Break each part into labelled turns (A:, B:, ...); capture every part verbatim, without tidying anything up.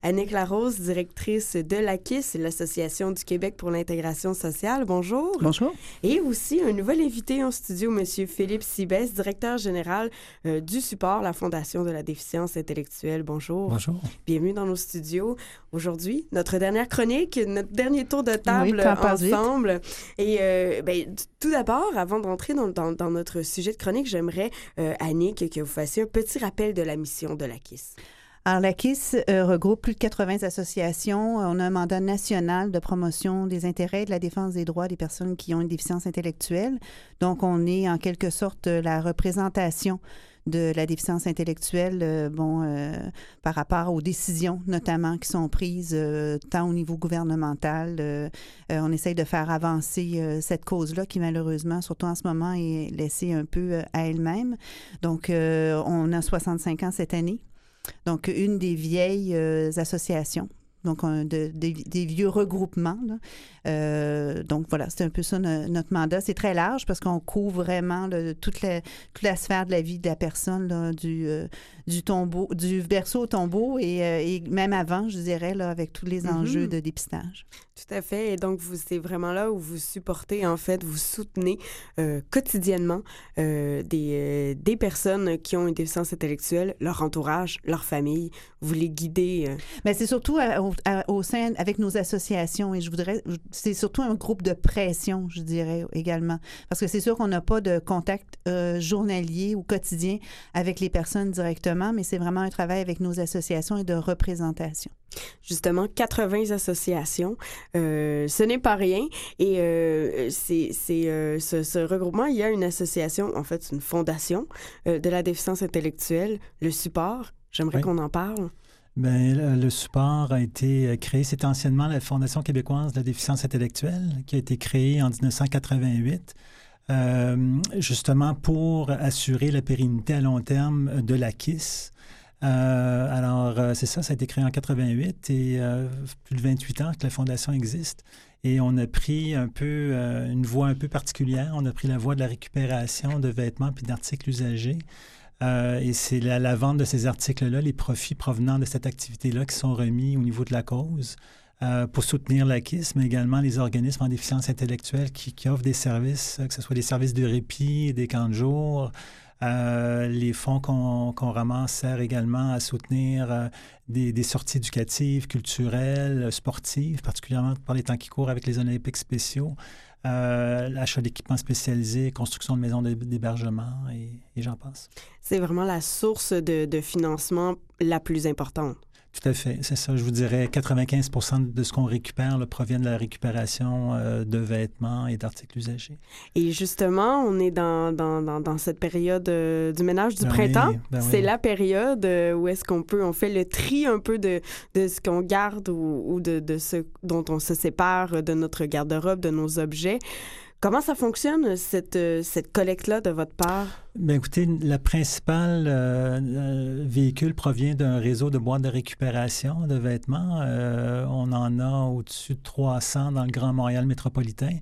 A: Annick Larose, directrice de l'A Q I S, l'Association du Québec pour l'intégration sociale. Bonjour.
B: Bonjour.
A: Et aussi un nouvel invité en studio, M. Philippe Sibès, directeur général euh, du support, la Fondation de la déficience intellectuelle. Bonjour.
B: Bonjour.
A: Bienvenue dans nos studios. Aujourd'hui, notre dernière chronique, notre dernier tour de table
B: oui,
A: ensemble. Et euh, ben, tout d'abord, avant d'entrer dans, dans, dans notre sujet de chronique, j'aimerais, euh, Annick, que vous fassiez un petit rappel de la mission de l'A Q I S.
B: Alors, l'A Q I S euh, regroupe plus de quatre-vingts associations. On a un mandat national de promotion des intérêts et de la défense des droits des personnes qui ont une déficience intellectuelle. Donc, on est en quelque sorte la représentation de la déficience intellectuelle, euh, bon, euh, par rapport aux décisions notamment qui sont prises euh, tant au niveau gouvernemental. Euh, euh, on essaye de faire avancer euh, cette cause-là qui malheureusement, surtout en ce moment, est laissée un peu euh, à elle-même. Donc, euh, on a soixante-cinq ans cette année. Donc, une des vieilles euh, associations, donc un, de, de, des vieux regroupements. Là. Euh, donc, voilà, c'est un peu ça no, notre mandat. C'est très large parce qu'on couvre vraiment là, toute, la, toute la sphère de la vie de la personne, là, du, euh, du tombeau, du berceau au tombeau et, euh, et même avant, je dirais, là, avec tous les enjeux mm-hmm. de dépistage.
A: Tout à fait. Et donc, vous, c'est vraiment là où vous supportez, en fait, vous soutenez euh, quotidiennement euh, des, euh, des personnes qui ont une déficience intellectuelle, leur entourage, leur famille. Vous les guidez. Euh...
B: Bien, c'est surtout à, au, à, au sein, avec nos associations. Et je voudrais, c'est surtout un groupe de pression, je dirais également. Parce que c'est sûr qu'on n'a pas de contact euh, journalier ou quotidien avec les personnes directement, mais c'est vraiment un travail avec nos associations et de représentation.
A: Justement, quatre-vingts associations, euh, ce n'est pas rien. Et euh, c'est, c'est, euh, ce, ce regroupement, il y a une association, en fait, une fondation euh, de la déficience intellectuelle, le support. J'aimerais oui. qu'on en parle.
C: Bien, le, le support a été créé, c'était anciennement la Fondation québécoise de la déficience intellectuelle, qui a été créée en dix-neuf cent quatre-vingt-huit, euh, justement pour assurer la pérennité à long terme de l'A Q I S. Euh, alors, euh, c'est ça, ça a été créé en quatre-vingt-huit et euh, plus de vingt-huit ans que la Fondation existe. Et on a pris un peu euh, une voie un peu particulière. On a pris la voie de la récupération de vêtements puis d'articles usagés. Euh, et c'est la, la vente de ces articles-là, les profits provenant de cette activité-là qui sont remis au niveau de la cause euh, pour soutenir l'A Q I S, mais également les organismes en déficience intellectuelle qui, qui offrent des services, que ce soit des services de répit, des camps de jour. Euh, les fonds qu'on, qu'on ramasse servent également à soutenir euh, des, des sorties éducatives, culturelles, sportives, particulièrement par les temps qui courent avec les Olympiques spéciaux, euh, l'achat d'équipements spécialisés, construction de maisons d'hébergement et, et j'en passe.
A: C'est vraiment la source de, de financement la plus importante.
C: Tout à fait, c'est ça. Je vous dirais quatre-vingt-quinze pour cent de ce qu'on récupère là, provient de la récupération euh, de vêtements et d'articles usagés.
A: Et justement, on est dans, dans, dans, dans cette période euh, du ménage du ben printemps. Oui, ben c'est oui. la période euh, où est-ce qu'on peut, on fait le tri un peu de, de ce qu'on garde ou, ou de, de ce dont on se sépare de notre garde-robe, de nos objets. Comment ça fonctionne, cette, cette collecte-là de votre part?
C: Bien, écoutez, la principale euh, véhicule provient d'un réseau de boîtes de récupération de vêtements. Euh, on en a au-dessus de trois cents dans le Grand Montréal métropolitain.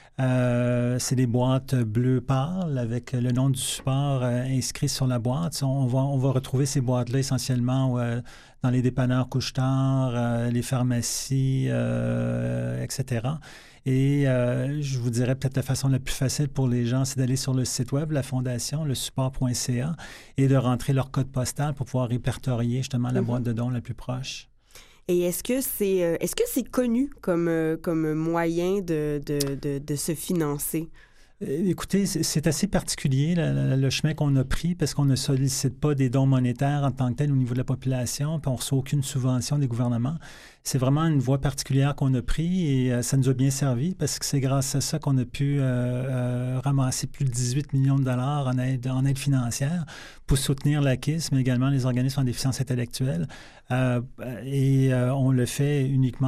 C: Euh, c'est des boîtes bleu pâle avec le nom du support euh, inscrit sur la boîte. On va, on va retrouver ces boîtes-là essentiellement euh, dans les dépanneurs couche-tard, euh, les pharmacies, euh, et cetera. Et euh, je vous dirais peut-être la façon la plus facile pour les gens, c'est d'aller sur le site web de la Fondation, le support point c a, et de rentrer leur code postal pour pouvoir répertorier justement la mm-hmm. boîte de dons la plus proche.
A: Et est-ce que c'est, est-ce que c'est connu comme, comme moyen de, de, de, de se financer?
C: Écoutez, c'est assez particulier le, le chemin qu'on a pris parce qu'on ne sollicite pas des dons monétaires en tant que tel au niveau de la population, puis on ne reçoit aucune subvention des gouvernements. C'est vraiment une voie particulière qu'on a pris et euh, ça nous a bien servi parce que c'est grâce à ça qu'on a pu euh, euh, ramasser plus de dix-huit millions de dollars en aide, en aide financière pour soutenir l'A Q I S, mais également les organismes en déficience intellectuelle. Euh, et euh, on le fait uniquement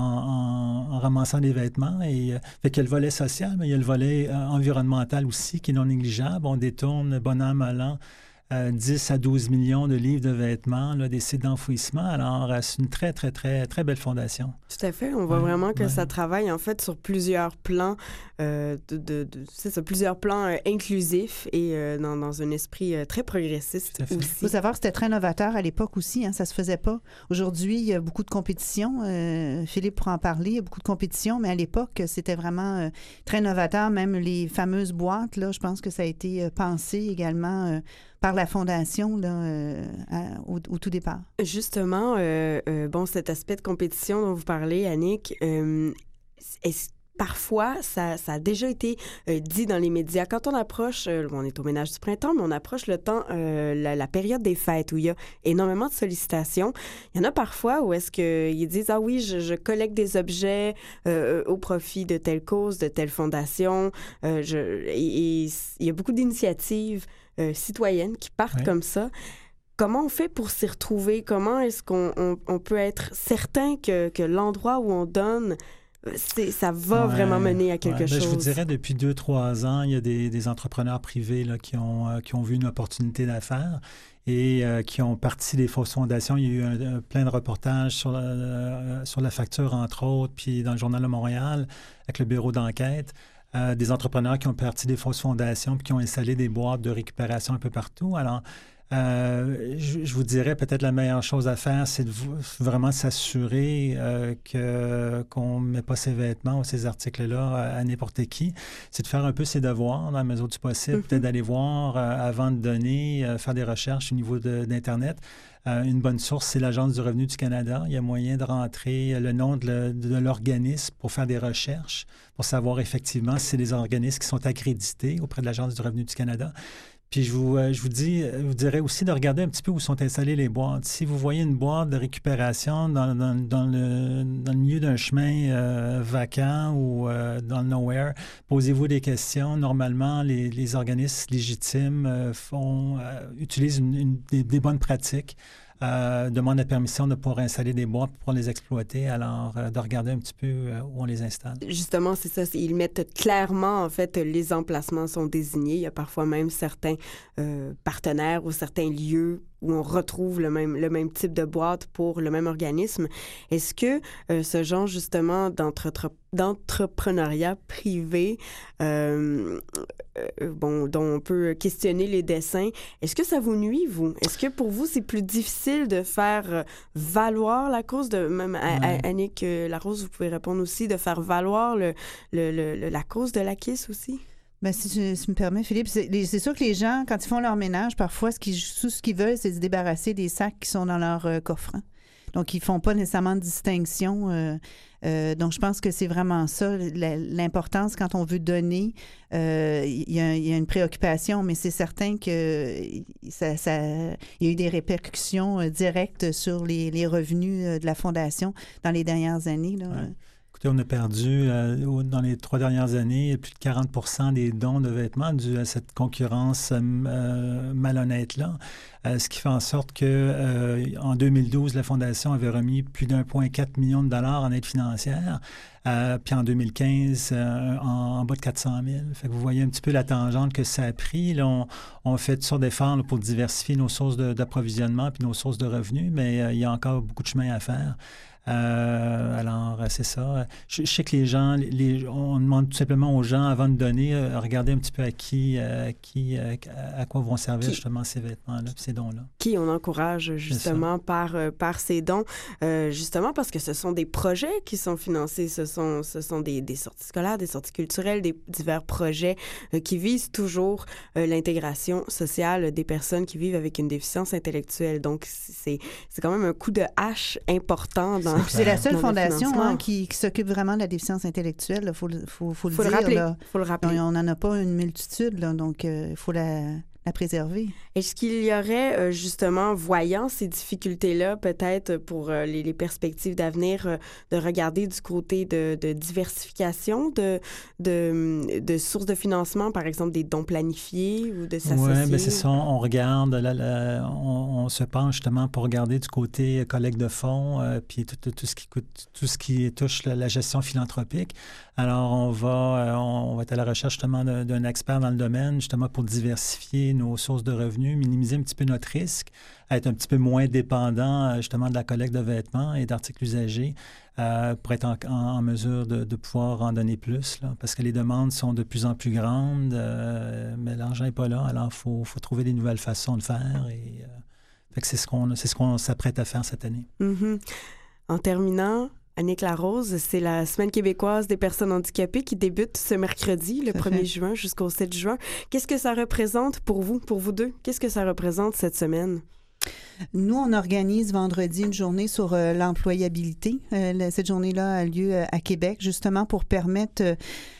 C: en, en, en ramassant des vêtements. Et, euh, fait qu'il y a le volet social, mais il y a le volet euh, environnemental aussi qui est non négligeable. On détourne bon an, mal an euh, dix à douze millions de livres de vêtements, là, des sites d'enfouissement. Alors, euh, c'est une très, très, très, très belle fondation.
A: Tout à fait. On voit
C: ouais,
A: vraiment que
C: ouais.
A: ça travaille, en fait, sur plusieurs plans, euh, de, de, de, c'est ça, plusieurs plans euh, inclusifs et euh, dans, dans un esprit euh, très progressiste aussi.
B: Il faut savoir que c'était très novateur à l'époque aussi, hein, ça se faisait pas. Aujourd'hui, il y a beaucoup de compétitions. Euh, Philippe pourra en parler, il y a beaucoup de compétitions, mais à l'époque, c'était vraiment euh, très novateur. Même les fameuses boîtes, là, je pense que ça a été euh, pensé également euh, par la Fondation là, euh, à, au, au tout départ.
A: Justement, euh, euh, bon, cet aspect de compétition dont vous parlez, Annick, euh, est-ce Parfois, ça, ça a déjà été euh, dit dans les médias. Quand on approche, euh, on est au ménage du printemps, mais on approche le temps, euh, la, la période des fêtes où il y a énormément de sollicitations. Il y en a parfois où est-ce qu'ils disent « Ah oui, je, je collecte des objets euh, au profit de telle cause, de telle fondation. Euh, je, » et, et il y a beaucoup d'initiatives euh, citoyennes qui partent ouais. comme ça. Comment on fait pour s'y retrouver? Comment est-ce qu'on on, on peut être certain que, que l'endroit où on donne... C'est, ça va ouais, vraiment mener à quelque ouais. chose.
C: Bien, je vous dirais, depuis deux, trois ans, il y a des, des entrepreneurs privés là, qui, ont, euh, qui ont vu une opportunité d'affaires et euh, qui ont parti des fausses fondations. Il y a eu un, un, plein de reportages sur la, euh, sur la facture, entre autres, puis dans le Journal de Montréal, avec le bureau d'enquête. Euh, des entrepreneurs qui ont parti des fausses fondations puis qui ont installé des boîtes de récupération un peu partout. Alors, Euh, je, je vous dirais peut-être la meilleure chose à faire, c'est de v- vraiment s'assurer euh, que, qu'on ne met pas ces vêtements ou ces articles-là à, à n'importe qui. C'est de faire un peu ses devoirs dans la mesure du possible, mm-hmm. peut-être d'aller voir euh, avant de donner, euh, faire des recherches au niveau de, d'Internet. Euh, une bonne source, c'est l'Agence du revenu du Canada. Il y a moyen de rentrer le nom de, le, de l'organisme pour faire des recherches, pour savoir effectivement si c'est des organismes qui sont accrédités auprès de l'Agence du revenu du Canada. Puis je vous, euh, je vous dis, je vous dirais aussi de regarder un petit peu où sont installées les boîtes. Si vous voyez une boîte de récupération dans, dans, dans, le, dans le milieu d'un chemin euh, vacant ou euh, dans le nowhere, posez-vous des questions. Normalement, les, les organismes légitimes euh, font, euh, utilisent une, une, des, des bonnes pratiques. Euh, demande la permission de pouvoir installer des boîtes pour les exploiter, alors euh, de regarder un petit peu euh, où on les installe.
A: Justement, c'est ça. Ils mettent clairement, en fait, les emplacements sont désignés. Il y a parfois même certains euh, partenaires ou certains lieux où on retrouve le même, le même type de boîte pour le même organisme. Est-ce que euh, ce genre, justement, d'entre- d'entrepreneuriat privé, euh, euh, bon, dont on peut questionner les dessins, est-ce que ça vous nuit, vous? Est-ce que pour vous, c'est plus difficile de faire valoir la cause de... Même ouais. Annick Larose, vous pouvez répondre aussi, de faire valoir le, le, le, la cause de la Kiss aussi?
B: Bien, si tu si me permets, Philippe, c'est, les, c'est sûr que les gens, quand ils font leur ménage, parfois, ce qu'ils, tout ce qu'ils veulent, c'est se débarrasser des sacs qui sont dans leur euh, coffre. Hein. Donc, ils ne font pas nécessairement de distinction. Euh, euh, donc, je pense que c'est vraiment ça, la, l'importance quand on veut donner. Euh, il y a, il y a une préoccupation, mais c'est certain que ça, ça, il y a eu des répercussions euh, directes sur les, les revenus euh, de la Fondation dans les dernières années. Là.
C: Ouais. Écoutez, on a perdu, euh, dans les trois dernières années, plus de quarante pour cent des dons de vêtements dû à cette concurrence euh, malhonnête-là. Euh, ce qui fait en sorte que euh, en deux mille douze, la Fondation avait remis plus d'un virgule quatre million de dollars en aide financière. Euh, puis en deux mille quinze, euh, en, en bas de quatre cent mille. Fait que vous voyez un petit peu la tangente que ça a pris. Là, on, on fait toutes sortes d'efforts là, pour diversifier nos sources de, d'approvisionnement puis nos sources de revenus, mais euh, il y a encore beaucoup de chemin à faire. Euh, alors, c'est ça. Je, je sais que les gens, les, on demande tout simplement aux gens, avant de donner, euh, regarder un petit peu à qui, euh, qui euh, à quoi vont servir qui, justement ces vêtements-là, ces dons-là.
A: Qui on encourage justement par, euh, par ces dons, euh, justement parce que ce sont des projets qui sont financés, ce sont, ce sont des, des sorties scolaires, des sorties culturelles, des divers projets euh, qui visent toujours euh, l'intégration sociale des personnes qui vivent avec une déficience intellectuelle. Donc, c'est, c'est quand même un coup de hache important dans
B: C'est la seule fondation hein, qui, qui s'occupe vraiment de la déficience intellectuelle. Il faut, faut, faut le
A: faut
B: dire.
A: Le rappeler.
B: Là.
A: Faut le rappeler.
B: On n'en a pas une multitude, là, donc il euh, faut la, la préserver.
A: Est-ce qu'il y aurait, euh, justement, voyant ces difficultés-là, peut-être pour euh, les, les perspectives d'avenir, euh, de regarder du côté de, de diversification de, de, de sources de financement, par exemple des dons planifiés ou de s'associer?
C: Oui, bien c'est ça. On regarde, la, la, on, on se penche justement pour regarder du côté collecte de fonds, euh, puis tout, tout, tout, ce qui coûte, tout ce qui touche la, la gestion philanthropique. Alors, on va, euh, on va être à la recherche justement d'un, d'un expert dans le domaine, justement pour diversifier nos sources de revenus, minimiser un petit peu notre risque, être un petit peu moins dépendant justement de la collecte de vêtements et d'articles usagés euh, pour être en, en, en mesure de, de pouvoir en donner plus, là, parce que les demandes sont de plus en plus grandes, euh, mais l'argent n'est pas là, alors il faut, faut trouver des nouvelles façons de faire et euh, fait que c'est ce qu'on, c'est ce qu'on s'apprête à faire cette année.
A: Mm-hmm. En terminant, Annick Larose, c'est la Semaine québécoise des personnes handicapées qui débute ce mercredi, le premier juin jusqu'au sept juin. Qu'est-ce que ça représente pour vous, pour vous deux? Qu'est-ce que ça représente cette semaine?
B: Nous, on organise vendredi une journée sur euh, l'employabilité. Euh, cette journée-là a lieu à Québec, justement pour permettre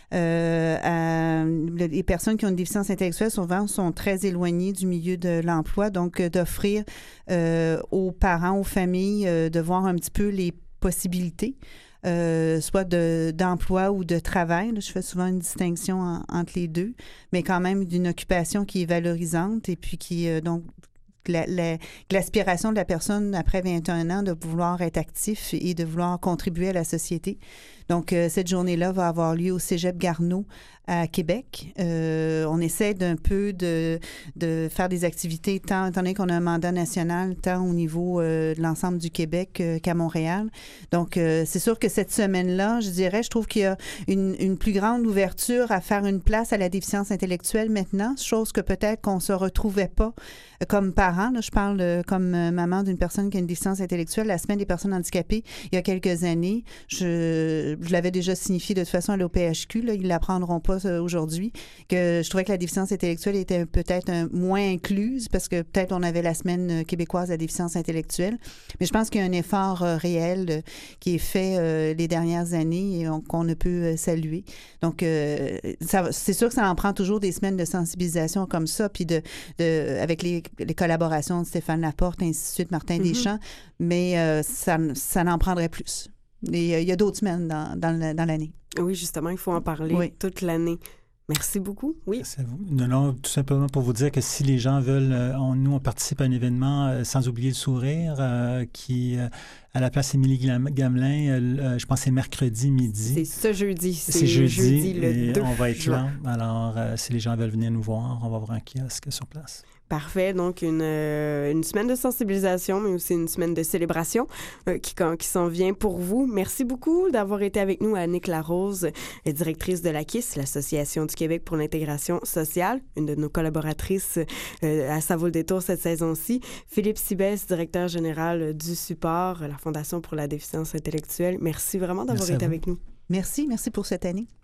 B: euh, à les personnes qui ont une déficience intellectuelle, souvent sont très éloignées du milieu de l'emploi, donc euh, d'offrir euh, aux parents, aux familles, euh, de voir un petit peu les possibilités. Euh, soit de, d'emploi ou de travail. Là, je fais souvent une distinction en, entre les deux, mais quand même d'une occupation qui est valorisante et puis qui, euh, donc, La, la, l'aspiration de la personne après vingt et un ans de vouloir être actif et de vouloir contribuer à la société. Donc, euh, cette journée-là va avoir lieu au Cégep Garneau à Québec. Euh, on essaie d'un peu de, de faire des activités, tant, étant donné qu'on a un mandat national, tant au niveau euh, de l'ensemble du Québec euh, qu'à Montréal. Donc, euh, c'est sûr que cette semaine-là, je dirais, je trouve qu'il y a une, une plus grande ouverture à faire une place à la déficience intellectuelle maintenant, chose que peut-être qu'on ne se retrouvait pas comme parent. Là, je parle de, comme maman d'une personne qui a une déficience intellectuelle. La Semaine des personnes handicapées, il y a quelques années, je, je l'avais déjà signifié de toute façon à l'O P H Q, là, ils ne l'apprendront pas aujourd'hui, que je trouvais que la déficience intellectuelle était peut-être un, moins incluse parce que peut-être on avait la Semaine québécoise de la déficience intellectuelle. Mais je pense qu'il y a un effort euh, réel euh, qui est fait euh, les dernières années et on, qu'on ne peut euh, saluer. Donc, euh, ça, c'est sûr que ça en prend toujours des semaines de sensibilisation comme ça, puis de, de, avec les, les collaborations de Stéphane Laporte, ainsi de suite, Martin mm-hmm. Deschamps, mais euh, ça, ça n'en prendrait plus. Et, euh, il y a d'autres semaines dans, dans, le, dans l'année.
A: Oui, justement, il faut en parler oui. toute l'année. Merci beaucoup. Oui.
C: Merci à vous. Non, non, tout simplement pour vous dire que si les gens veulent, euh, on, nous, on participe à un événement euh, Sans oublier le sourire euh, qui, euh, à la place Émilie Gamelin, euh, je pense que c'est mercredi midi.
A: C'est ce jeudi. C'est,
C: c'est jeudi,
A: jeudi le deux
C: on va être
A: juin.
C: là. Alors, euh, si les gens veulent venir nous voir, on va avoir un kiosque sur place.
A: Parfait. Donc, une, euh, une semaine de sensibilisation, mais aussi une semaine de célébration euh, qui, qui s'en vient pour vous. Merci beaucoup d'avoir été avec nous, Annick Larose, directrice de l'A Q I S, l'Association du Québec pour l'intégration sociale, une de nos collaboratrices euh, à Ça vaut le détour cette saison-ci. Philippe Sibès, directeur général du support, la Fondation pour la déficience intellectuelle. Merci vraiment d'avoir
C: Merci
A: été avec nous.
B: Merci. Merci pour cette année.